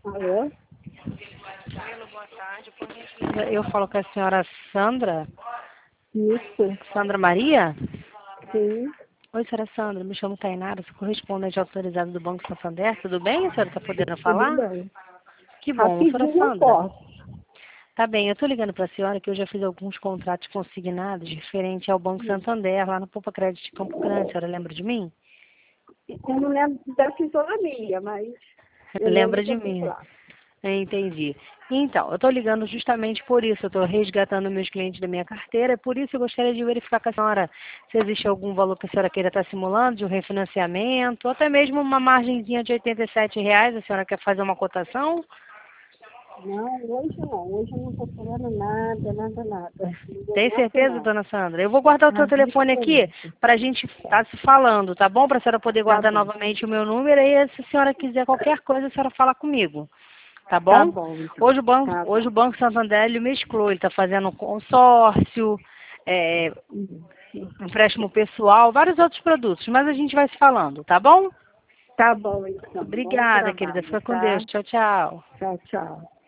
Alô? Boa tarde. Por gentileza, eu falo com a senhora Sandra. Isso, Sandra Maria? sim. Oi, senhora Sandra. Me chamo Tainara, sou correspondente autorizado do Banco Santander. Tudo bem? A senhora está podendo Tudo falar? bem. Que bom. Senhora Rapidinho eu Sandra, posso. tá bem. Eu estou ligando para a senhora que eu já fiz alguns contratos consignados referente ao Banco Santander, lá no Poupa Crédito de Campo Grande. A senhora lembra de mim? Eu não lembro da fisionomia, mas eu lembro Lembra que de eu fiz mim. lá. Entendi. Então, eu estou ligando justamente por isso. Eu estou resgatando meus clientes da minha carteira. Por isso, eu gostaria de verificar com a senhora se existe algum valor que a senhora queira estar simulando, de um refinanciamento, ou até mesmo uma margenzinha de R$ 87. A senhora quer fazer uma cotação? Não, hoje não. Hoje eu não estou querendo nada, nada, nada. No Tem momento certeza, não. dona Sandra? Eu vou guardar o seu Ah, telefone aqui diferente. para a gente estar se falando, tá bom? Para a senhora poder Tá guardar bom. novamente o meu número. E se a senhora quiser qualquer coisa, a senhora fala comigo. Tá Tá bom? bom, então. Hoje o Banco Santander ele mesclou, ele está fazendo um consórcio, Isso. empréstimo pessoal, vários outros produtos, mas a gente vai se falando, tá bom? Tá bom, então. Bom Obrigada, querida. trabalho, Fica com tá? Deus. Tchau, tchau. Tchau, tchau.